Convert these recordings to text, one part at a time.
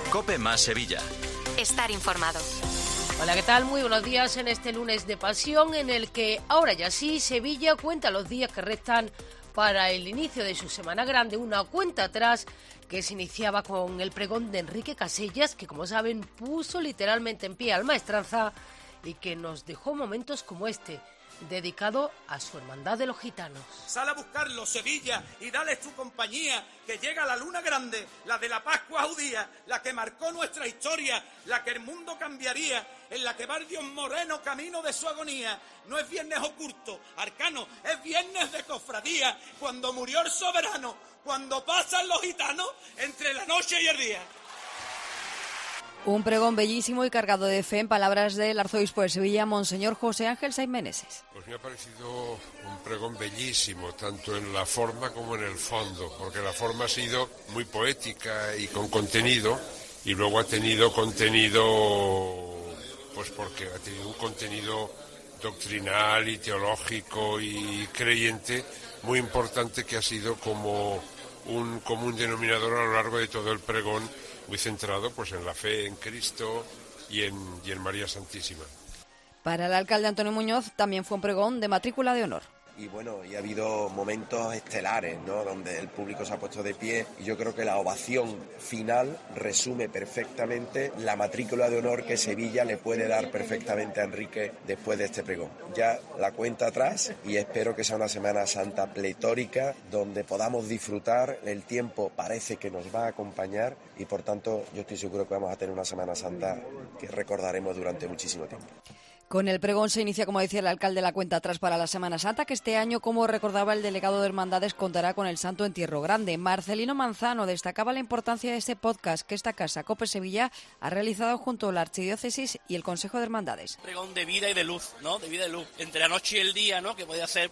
COPE más Sevilla. Estar informado. Hola, ¿qué tal? Muy buenos días en este lunes de pasión en el que, ahora ya sí, Sevilla cuenta los días que restan para el inicio de su Semana Grande, una cuenta atrás que se iniciaba con el pregón de Enrique Casellas, que como saben puso literalmente en pie al Maestranza y que nos dejó momentos como este, dedicado a su hermandad de los gitanos. Sal a buscarlo, Sevilla, y dales tu compañía, que llega la luna grande, la de la Pascua judía, la que marcó nuestra historia, la que el mundo cambiaría, en la que va el Dios moreno camino de su agonía. No es viernes oculto, arcano, es viernes de cofradía, cuando murió el soberano, cuando pasan los gitanos entre la noche y el día. Un pregón bellísimo y cargado de fe, en palabras del arzobispo de Sevilla, Monseñor José Ángel Saiz Meneses. Pues me ha parecido un pregón bellísimo, tanto en la forma como en el fondo, porque la forma ha sido muy poética y con contenido, y luego ha tenido contenido, pues porque ha tenido un contenido doctrinal y teológico y creyente muy importante, que ha sido como un común denominador a lo largo de todo el pregón, muy centrado pues en la fe en Cristo y en María Santísima. Para el alcalde Antonio Muñoz también fue un pregón de matrícula de honor. Y bueno, y ha habido momentos estelares, ¿no?, donde el público se ha puesto de pie, y yo creo que la ovación final resume perfectamente la matrícula de honor que Sevilla le puede dar perfectamente a Enrique después de este pregón. Ya la cuenta atrás, y espero que sea una Semana Santa pletórica, donde podamos disfrutar. El tiempo parece que nos va a acompañar, y por tanto yo estoy seguro que vamos a tener una Semana Santa que recordaremos durante muchísimo tiempo. Con el pregón se inicia, como decía el alcalde, la cuenta atrás para la Semana Santa, que este año, como recordaba el delegado de Hermandades, contará con el Santo Entierro Grande. Marcelino Manzano destacaba la importancia de este podcast que esta casa, COPE Sevilla, ha realizado junto a la Archidiócesis y el Consejo de Hermandades. Pregón de vida y de luz, ¿no? De vida y luz. Entre la noche y el día, ¿no? Que podría ser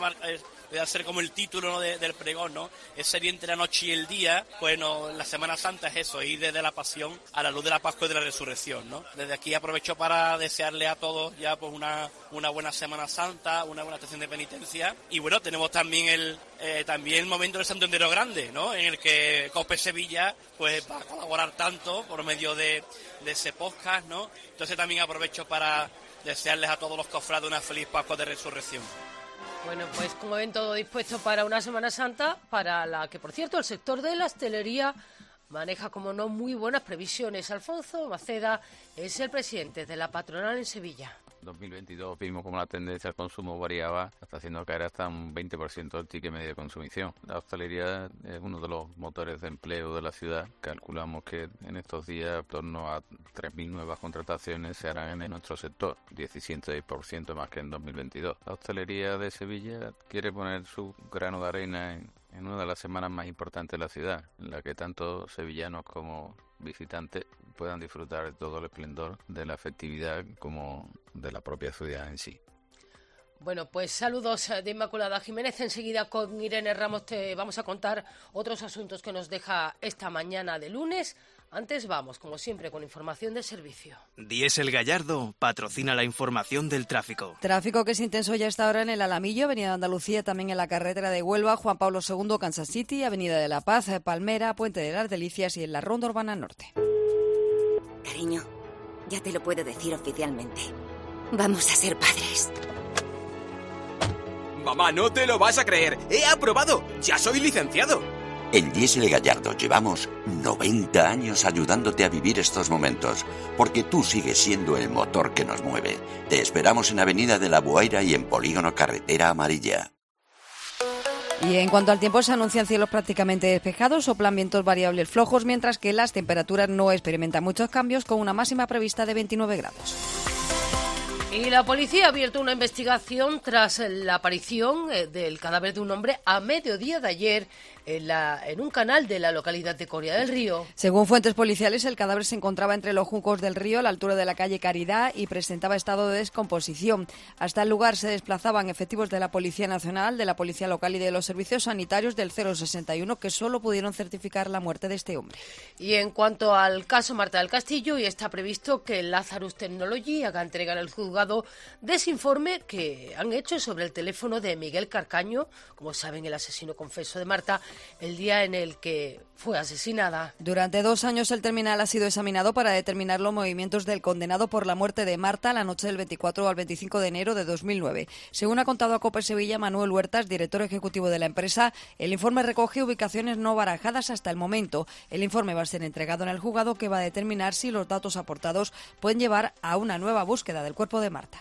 como el título, ¿no?, del pregón, ¿no? Es sería entre la noche y el día. Bueno, la Semana Santa es eso, ir desde la Pasión a la luz de la Pascua y de la Resurrección, ¿no? Desde aquí aprovecho para desearle a todos ya pues una buena Semana Santa, una buena estación de penitencia. Y bueno, tenemos también el momento del Santo Entierro Grande, ¿no?, en el que COPE Sevilla pues va a colaborar tanto por medio de ese podcast, ¿no? Entonces también aprovecho para desearles a todos los cofrades una feliz Pascua de Resurrección. Bueno, pues como ven, todo dispuesto para una Semana Santa, para la que, por cierto, el sector de la hostelería maneja, como no, muy buenas previsiones. Alfonso Maceda es el presidente de la patronal en Sevilla. 2022 vimos como la tendencia al consumo variaba, hasta haciendo caer hasta un 20% el ticket medio de consumición. La hostelería es uno de los motores de empleo de la ciudad. Calculamos que en estos días en torno a 3.000 nuevas contrataciones se harán en nuestro sector, 16% más que en 2022. La hostelería de Sevilla quiere poner su grano de arena en una de las semanas más importantes de la ciudad, en la que tanto sevillanos como visitantes puedan disfrutar de todo el esplendor de la festividad como de la propia ciudad en sí. Bueno, pues saludos de Inmaculada Jiménez. Enseguida con Irene Ramos te vamos a contar otros asuntos que nos deja esta mañana de lunes. Antes vamos, como siempre, con información de servicio. Diesel Gallardo patrocina la información del tráfico. Tráfico que es intenso ya está ahora en el Alamillo, Avenida de Andalucía, también en la carretera de Huelva, Juan Pablo II, Kansas City, Avenida de la Paz, Palmera, Puente de las Delicias y en la Ronda Urbana Norte. Cariño, ya te lo puedo decir oficialmente. Vamos a ser padres. Mamá, no te lo vas a creer. ¡He aprobado! ¡Ya soy licenciado! En Diesel Gallardo llevamos 90 años ayudándote a vivir estos momentos, porque tú sigues siendo el motor que nos mueve. Te esperamos en Avenida de la Buaira y en Polígono Carretera Amarilla. Y en cuanto al tiempo, se anuncian cielos prácticamente despejados, soplan vientos variables flojos, mientras que las temperaturas no experimentan muchos cambios, con una máxima prevista de 29 grados. Y la policía ha abierto una investigación tras la aparición del cadáver de un hombre a mediodía de ayer en un canal de la localidad de Coria del Río. Según fuentes policiales, el cadáver se encontraba entre los juncos del río, a la altura de la calle Caridad, y presentaba estado de descomposición. Hasta el lugar se desplazaban efectivos de la Policía Nacional, de la Policía Local y de los servicios sanitarios del 061, que solo pudieron certificar la muerte de este hombre. Y en cuanto al caso Marta del Castillo, y está previsto que Lazarus Technology haga entrega al juzgado de ese informe que han hecho sobre el teléfono de Miguel Carcaño, como saben, el asesino confeso de Marta, el día en el que fue asesinada. Durante 2 años el terminal ha sido examinado para determinar los movimientos del condenado por la muerte de Marta la noche del 24 al 25 de enero de 2009. Según ha contado a COPE Sevilla Manuel Huertas, director ejecutivo de la empresa, el informe recoge ubicaciones no barajadas hasta el momento. El informe va a ser entregado en el juzgado, que va a determinar si los datos aportados pueden llevar a una nueva búsqueda del cuerpo de Marta.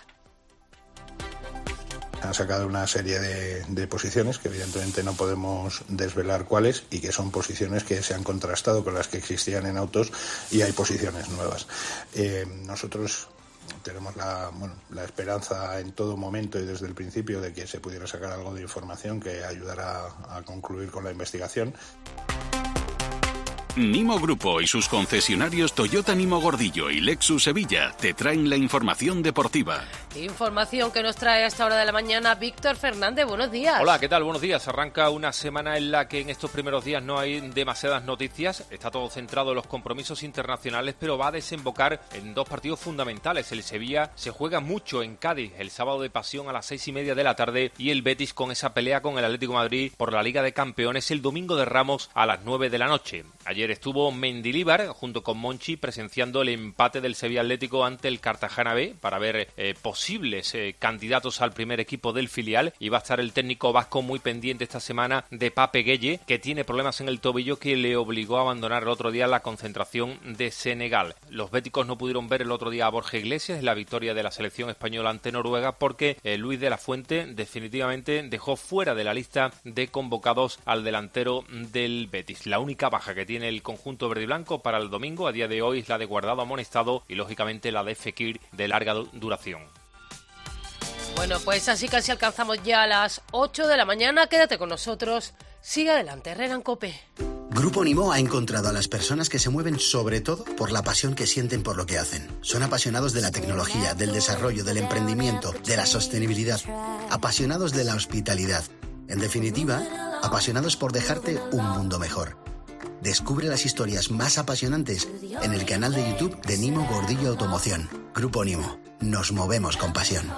Han sacado una serie de posiciones que evidentemente no podemos desvelar cuáles, y que son posiciones que se han contrastado con las que existían en autos, y hay posiciones nuevas. Nosotros tenemos la esperanza en todo momento y desde el principio de que se pudiera sacar algo de información que ayudara a concluir con la investigación. Nimo Grupo y sus concesionarios Toyota Nimo Gordillo y Lexus Sevilla te traen la información deportiva. Información que nos trae a esta hora de la mañana Víctor Fernández. Buenos días. Hola, ¿qué tal? Buenos días. Arranca una semana en la que en estos primeros días no hay demasiadas noticias. Está todo centrado en los compromisos internacionales, pero va a desembocar en 2 partidos fundamentales. El Sevilla se juega mucho en Cádiz el sábado de pasión a las 6:30 de la tarde, y el Betis con esa pelea con el Atlético de Madrid por la Liga de Campeones el domingo de Ramos a las 9 de la noche. Ayer estuvo Mendilibar junto con Monchi presenciando el empate del Sevilla Atlético ante el Cartagena B para ver posibles candidatos al primer equipo del filial, y va a estar el técnico vasco muy pendiente esta semana de Pape Gueye, que tiene problemas en el tobillo que le obligó a abandonar el otro día la concentración de Senegal. Los béticos no pudieron ver el otro día a Borja Iglesias en la victoria de la selección española ante Noruega, porque Luis de la Fuente definitivamente dejó fuera de la lista de convocados al delantero del Betis. La única baja que tiene el conjunto verde y blanco para el domingo a día de hoy es la de Guardado amonestado, y lógicamente la de Fekir de larga duración. Bueno, pues así casi alcanzamos ya a las 8 de la mañana. Quédate con nosotros. Sigue adelante, Herrera en COPE. Grupo Nimo ha encontrado a las personas que se mueven sobre todo por la pasión que sienten por lo que hacen. Son apasionados de la tecnología, del desarrollo, del emprendimiento, de la sostenibilidad. Apasionados de la hospitalidad. En definitiva, apasionados por dejarte un mundo mejor. Descubre las historias más apasionantes en el canal de YouTube de Nimo Gordillo Automoción. Grupo Nimo. Nos movemos con pasión.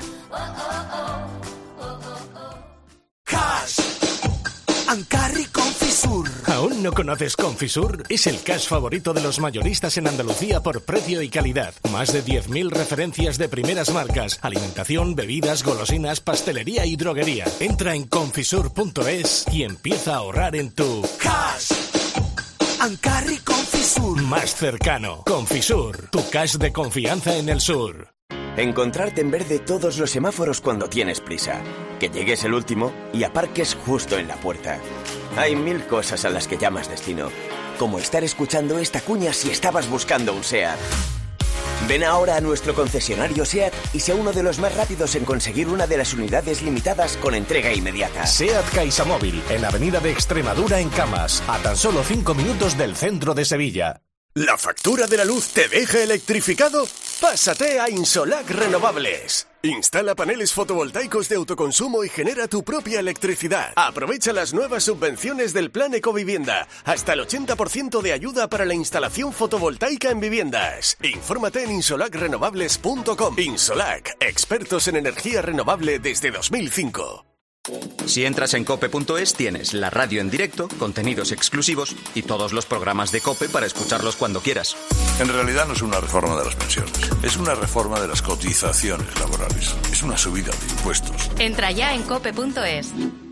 Cash and Carry Confisur. ¿Aún no conoces Confisur? Es el cash favorito de los mayoristas en Andalucía por precio y calidad. Más de 10.000 referencias de primeras marcas. Alimentación, bebidas, golosinas, pastelería y droguería. Entra en confisur.es y empieza a ahorrar en tu Cash and Carry Confisur más cercano. Confisur, tu cash de confianza en el sur. Encontrarte en verde todos los semáforos cuando tienes prisa. Que llegues el último y aparques justo en la puerta. Hay 1000 cosas a las que llamas destino. Como estar escuchando esta cuña si estabas buscando un SEAT. Ven ahora a nuestro concesionario SEAT y sea uno de los más rápidos en conseguir una de las unidades limitadas con entrega inmediata. SEAT CaixaMóvil, en la avenida de Extremadura en Camas, a tan solo 5 minutos del centro de Sevilla. ¿La factura de la luz te deja electrificado? Pásate a Insolac Renovables. Instala paneles fotovoltaicos de autoconsumo y genera tu propia electricidad. Aprovecha las nuevas subvenciones del Plan Ecovivienda. Hasta el 80% de ayuda para la instalación fotovoltaica en viviendas. Infórmate en insolacrenovables.com. Insolac, expertos en energía renovable desde 2005. Si entras en cope.es tienes la radio en directo, contenidos exclusivos y todos los programas de COPE para escucharlos cuando quieras. En realidad no es una reforma de las pensiones, es una reforma de las cotizaciones laborales, es una subida de impuestos. Entra ya en cope.es.